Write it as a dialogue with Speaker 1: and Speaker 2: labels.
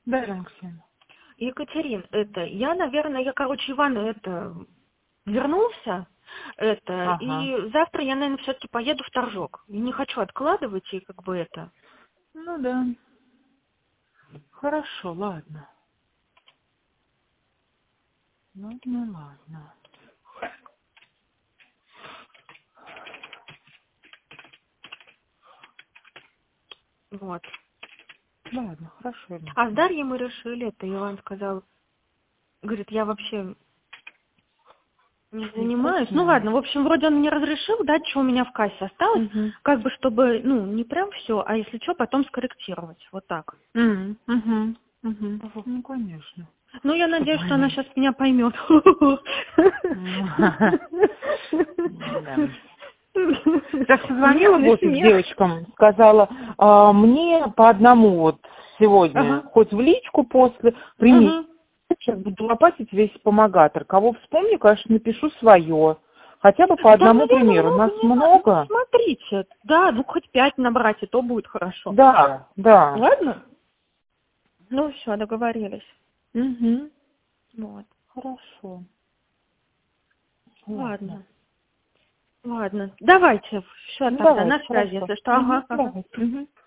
Speaker 1: Да, Алексей.
Speaker 2: Екатерин, Иван, вернулся,
Speaker 1: Ага.
Speaker 2: и завтра я, наверное, все-таки поеду в Торжок. Не хочу откладывать, и
Speaker 1: Ну да. Хорошо, ладно. Ладно.
Speaker 2: Вот.
Speaker 1: Ладно, хорошо,
Speaker 2: А с
Speaker 1: Алексей.
Speaker 2: Дарьей мы решили, Иван сказал, говорит, я вообще не занимаюсь. Ну
Speaker 1: Невкусная.
Speaker 2: ладно, в общем, вроде он мне разрешил дать, что у меня в кассе осталось,
Speaker 1: Угу.
Speaker 2: чтобы, не прям все, а если что, потом скорректировать. Вот так.
Speaker 1: Угу.
Speaker 2: Вот.
Speaker 1: Ну, конечно.
Speaker 2: Ну, я
Speaker 1: Чтобы
Speaker 2: надеюсь, что она
Speaker 1: они...
Speaker 2: сейчас меня поймет.
Speaker 1: Да. Так
Speaker 2: Нет,
Speaker 1: созвонила
Speaker 2: не
Speaker 1: в офис
Speaker 2: смех.
Speaker 1: девочкам, сказала, мне по одному вот сегодня,
Speaker 2: Ага.
Speaker 1: хоть в личку после, прими.
Speaker 2: Угу.
Speaker 1: Сейчас буду лопатить весь помогатор. Кого вспомню, конечно, напишу свое. Хотя бы по
Speaker 2: Да,
Speaker 1: одному
Speaker 2: наверное,
Speaker 1: примеру.
Speaker 2: много
Speaker 1: Нас
Speaker 2: не надо. Ну,
Speaker 1: много.
Speaker 2: смотрите. Да, хоть 5 набрать, и то будет хорошо.
Speaker 1: Да, да.
Speaker 2: Ладно? Ну, все, договорились.
Speaker 1: Угу.
Speaker 2: Вот.
Speaker 1: Хорошо. Ладно.
Speaker 2: Ладно. Ладно. Давайте. Все
Speaker 1: Ну
Speaker 2: тогда.
Speaker 1: давайте,
Speaker 2: На связи,
Speaker 1: хорошо.
Speaker 2: если что.
Speaker 1: Угу,
Speaker 2: Ага, ага.
Speaker 1: давайте.
Speaker 2: Угу.